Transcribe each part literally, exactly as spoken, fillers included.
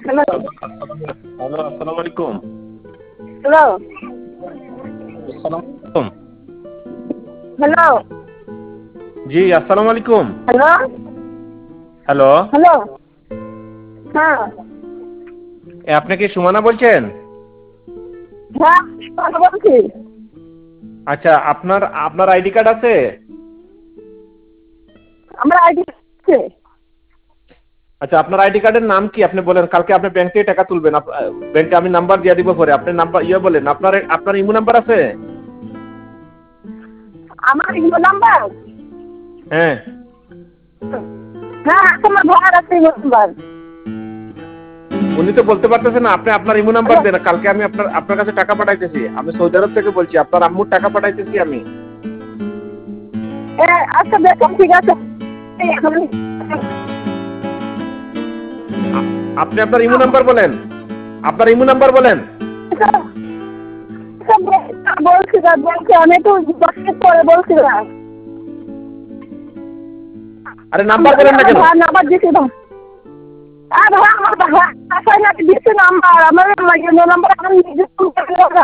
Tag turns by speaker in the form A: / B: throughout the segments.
A: Hello
B: hello, আসসালামু আলাইকুম।
A: Hello
B: আসসালামু আলাইকুম।
A: হ্যালো
B: জি, আসসালামু আলাইকুম।
A: হ্যালো
B: হ্যালো,
A: হ্যালো হ্যাঁ
B: এ আপনি কি সুমনা বলছেন?
A: হ্যাঁ কথা বলছি।
B: আচ্ছা, আপনার আপনার আইডি কার্ড আছে?
A: আমার আইডি আছে।
B: আচ্ছা, আপনার আইডি কার্ডের নাম কি আপনি বলেন? কালকে আপনি ব্যাংক থেকে টাকা তুলবেন। আপ- আহ, ব্যাংকে আমি নাম্বার দিয়ে দিব পরে। আপনি নাম্বার ইয়ে বলেন। আপনার আপনার ইমো নাম্বার আছে?
A: আমার ইমো নাম্বার
B: হ্যাঁ।
A: হ্যাঁ তোমার ভাড়া আছে ইমো নাম্বার।
B: উনি তো বলতে পারতেছেন না। আপনি আপনার ইমো নাম্বার
A: হ্যালো
B: দেন। কালকে আমি আপনার আপনার কাছে টাকা পাঠাইতেছি। আমি সৌদি আরব থেকে বলছি। আপনার আম্মুর টাকা পাঠাইতেছি আমি।
A: এ আচ্ছা দেখো ঠিক আছে। এই এখন
B: আ- আপনি আপনার ইমো নাম্বার বলেন। আপনার ইমো নাম্বার বলেন।
A: বলছি না বলছি আমি তো দশ পরে বলছি না।
B: আরে নাম্বার বলেন না কেন?
A: ভাড়া নাম্বার দিছি না। আর ভাড়া আমার ভাড়া আসায় না দিছি নাম্বার আমার ইমো নাম্বার আমি নিজে ফোন করে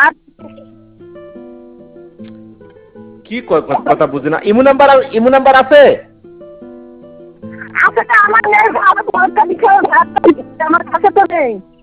B: কি ক- ক- কথা বুঝি না। ইমো নাম্বার ইমো নাম্বার আছে?
A: আসলে আমার নেই আমার পরটা দিচ্ছে আমার কাছে তো নেই।